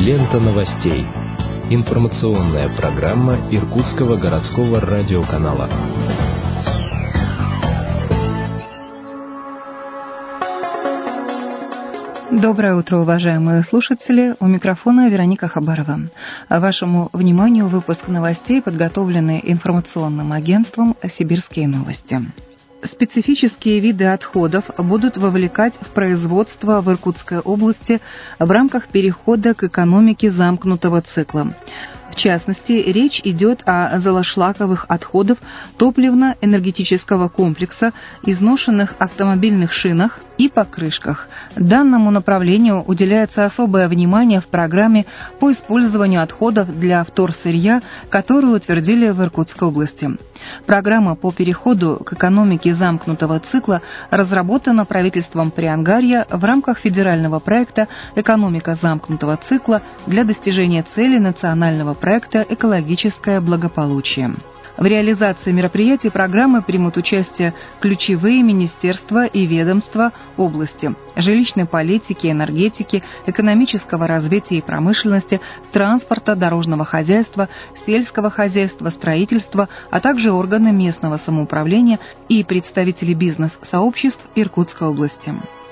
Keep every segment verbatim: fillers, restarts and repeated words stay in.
Лента новостей. Информационная программа Иркутского городского радиоканала. Доброе утро, уважаемые слушатели. У микрофона Вероника Хабарова. Вашему вниманию выпуск новостей, подготовленный информационным агентством «Сибирские новости». Специфические виды отходов будут вовлекать в производство в Иркутской области в рамках перехода к экономике замкнутого цикла. В частности, речь идет о золошлаковых отходах топливно-энергетического комплекса, изношенных автомобильных шинах и покрышках. Данному направлению уделяется особое внимание в программе по использованию отходов для вторсырья, которую утвердили в Иркутской области. Программа по переходу к экономике замкнутого цикла разработана правительством Приангарья в рамках федерального проекта «Экономика замкнутого цикла» для достижения цели национального проекта «Экологическое благополучие». В реализации мероприятий программы примут участие ключевые министерства и ведомства области жилищной политики, энергетики, экономического развития и промышленности, транспорта, дорожного хозяйства, сельского хозяйства, строительства, а также органы местного самоуправления и представители бизнес-сообществ Иркутской области.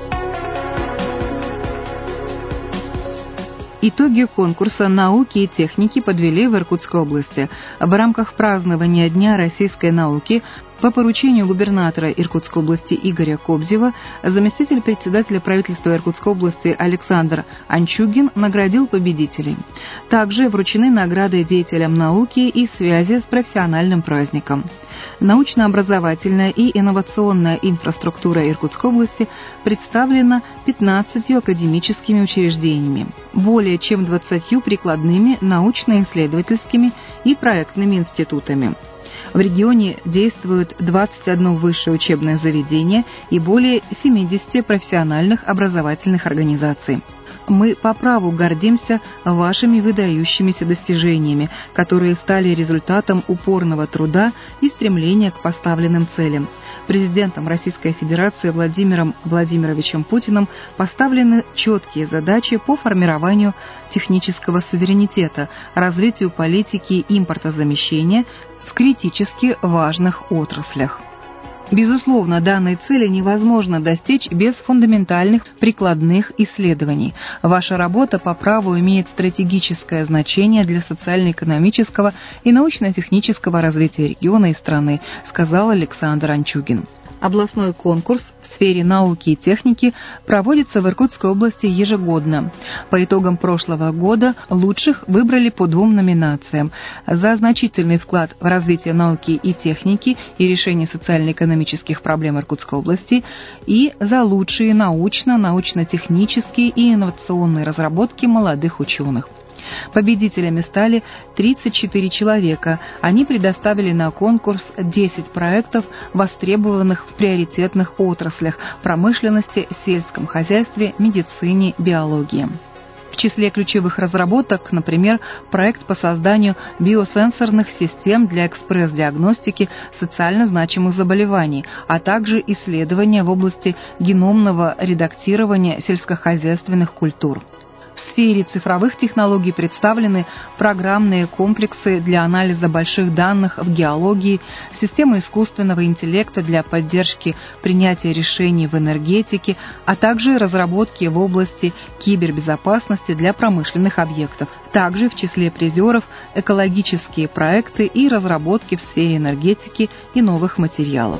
Итоги конкурса науки и техники подвели в Иркутской области. В рамках празднования Дня российской науки по поручению губернатора Иркутской области Игоря Кобзева заместитель председателя правительства Иркутской области Александр Анчугин наградил победителей. Также вручены награды деятелям науки и связи с профессиональным праздником. Научно-образовательная и инновационная инфраструктура Иркутской области представлена пятнадцатью академическими учреждениями, более чем двадцатью прикладными научно-исследовательскими и проектными институтами. В регионе действует двадцать одно высшее учебное заведение и более семидесяти профессиональных образовательных организаций. Мы по праву гордимся вашими выдающимися достижениями, которые стали результатом упорного труда и стремления к поставленным целям. Президентом Российской Федерации Владимиром Владимировичем Путиным поставлены четкие задачи по формированию технического суверенитета, развитию политики импортозамещения в критически важных отраслях. Безусловно, данной цели невозможно достичь без фундаментальных прикладных исследований. Ваша работа по праву имеет стратегическое значение для социально-экономического и научно-технического развития региона и страны, сказал Александр Анчугин. Областной конкурс в сфере науки и техники проводится в Иркутской области ежегодно. По итогам прошлого года лучших выбрали по двум номинациям: за значительный вклад в развитие науки и техники и решение социально-экономических проблем Иркутской области и за лучшие научно, научно-технические и инновационные разработки молодых ученых. Победителями стали тридцать четыре человека. Они предоставили на конкурс десять проектов, востребованных в приоритетных отраслях промышленности, сельском хозяйстве, медицине, биологии. В числе ключевых разработок, например, проект по созданию биосенсорных систем для экспресс-диагностики социально значимых заболеваний, а также исследования в области геномного редактирования сельскохозяйственных культур. В сфере цифровых технологий представлены программные комплексы для анализа больших данных в геологии, системы искусственного интеллекта для поддержки принятия решений в энергетике, а также разработки в области кибербезопасности для промышленных объектов. Также в числе призеров экологические проекты и разработки в сфере энергетики и новых материалов.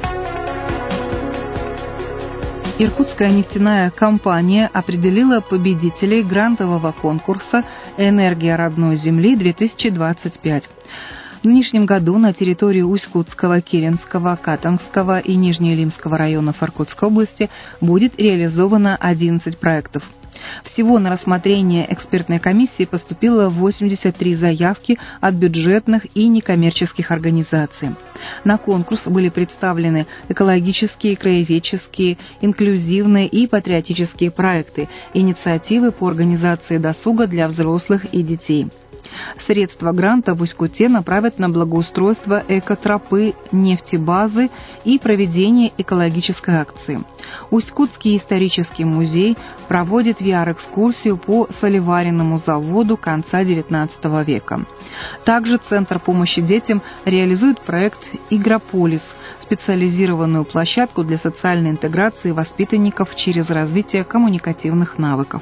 Иркутская нефтяная компания определила победителей грантового конкурса «Энергия родной земли-две тысячи двадцать пять». В нынешнем году на территории Усть-Кутского, Керенского, Катангского и Нижнеилимского районов Иркутской области будет реализовано одиннадцать проектов. Всего на рассмотрение экспертной комиссии поступило восемьдесят три заявки от бюджетных и некоммерческих организаций. На конкурс были представлены экологические, краеведческие, инклюзивные и патриотические проекты, инициативы по организации досуга для взрослых и детей. Средства гранта в Усть-Куте направят на благоустройство экотропы, нефтебазы и проведение экологической акции. Усть-Кутский исторический музей проводит ви ар-экскурсию по солеваренному заводу конца девятнадцатого века. Также Центр помощи детям реализует проект «Игрополис» – специализированную площадку для социальной интеграции воспитанников через развитие коммуникативных навыков.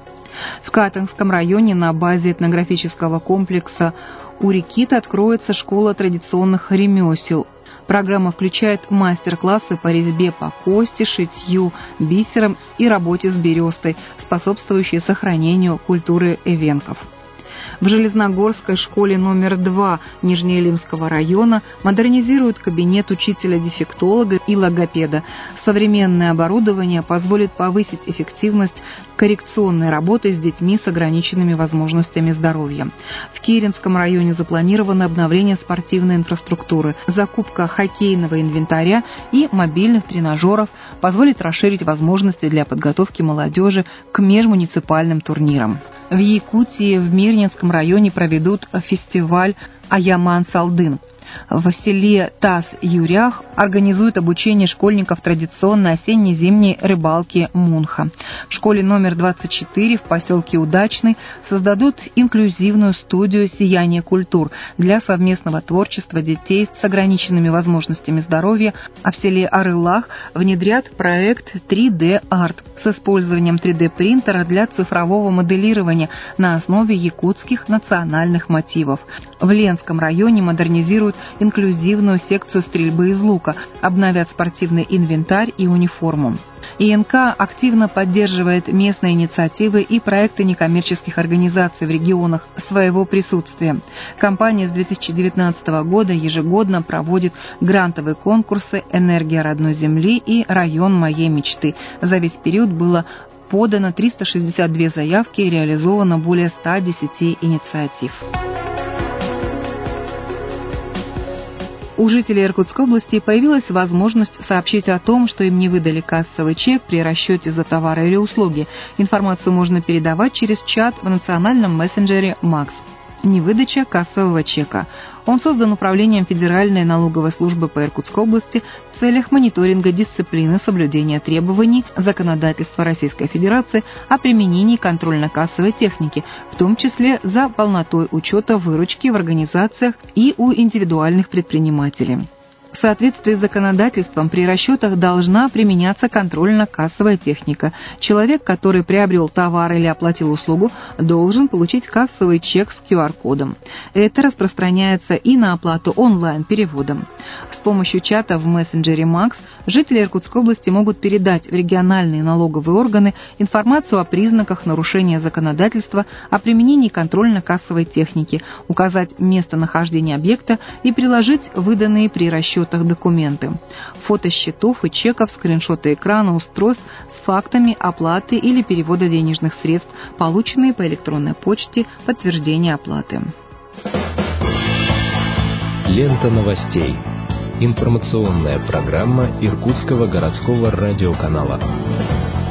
В Катынском районе на базе этнографического комплекса «Урикит» откроется школа традиционных ремесел. Программа включает мастер-классы по резьбе по кости, шитью бисером и работе с берестой, способствующие сохранению культуры эвенков. В Железногорской школе номер два Нижнеилимского района модернизируют кабинет учителя-дефектолога и логопеда. Современное оборудование позволит повысить эффективность коррекционной работы с детьми с ограниченными возможностями здоровья. В Киринском районе запланировано обновление спортивной инфраструктуры. Закупка хоккейного инвентаря и мобильных тренажеров позволит расширить возможности для подготовки молодежи к межмуниципальным турнирам. В Якутии в Мирнинском районе проведут фестиваль «Аяман-Салдын». В селе Тас-Юрях организуют обучение школьников традиционной осенне-зимней рыбалки «Мунха». В школе номер двадцать четыре в поселке Удачный создадут инклюзивную студию «Сияние культур» для совместного творчества детей с ограниченными возможностями здоровья, а в селе Арылах внедрят проект три дэ арт с использованием три дэ принтера для цифрового моделирования на основе якутских национальных мотивов. В Ленском районе модернизируют инклюзивную секцию стрельбы из лука, обновят спортивный инвентарь и униформу. ИНК активно поддерживает местные инициативы и проекты некоммерческих организаций в регионах своего присутствия. Компания с две тысячи девятнадцатого года ежегодно проводит грантовые конкурсы «Энергия родной земли» и «Район моей мечты». За весь период было подано триста шестьдесят две заявки и реализовано более ста десяти инициатив. У жителей Иркутской области появилась возможность сообщить о том, что им не выдали кассовый чек при расчете за товары или услуги. Информацию можно передавать через чат в национальном мессенджере «Макс». Невыдача кассового чека. Он создан Управлением Федеральной налоговой службы по Иркутской области в целях мониторинга дисциплины соблюдения требований законодательства Российской Федерации о применении контрольно-кассовой техники, в том числе за полнотой учета выручки в организациях и у индивидуальных предпринимателей. В соответствии с законодательством при расчетах должна применяться контрольно-кассовая техника. Человек, который приобрел товар или оплатил услугу, должен получить кассовый чек с ку ар кодом. Это распространяется и на оплату онлайн-переводом. С помощью чата в мессенджере «Макс» жители Иркутской области могут передать в региональные налоговые органы информацию о признаках нарушения законодательства о применении контрольно-кассовой техники, указать местонахождение объекта и приложить выданные при расчете документы, фото счетов и чеков, скриншоты экрана устройств с фактами оплаты или перевода денежных средств, полученные по электронной почте, подтверждение оплаты. Лента новостей. Информационная программа Иркутского городского радиоканала.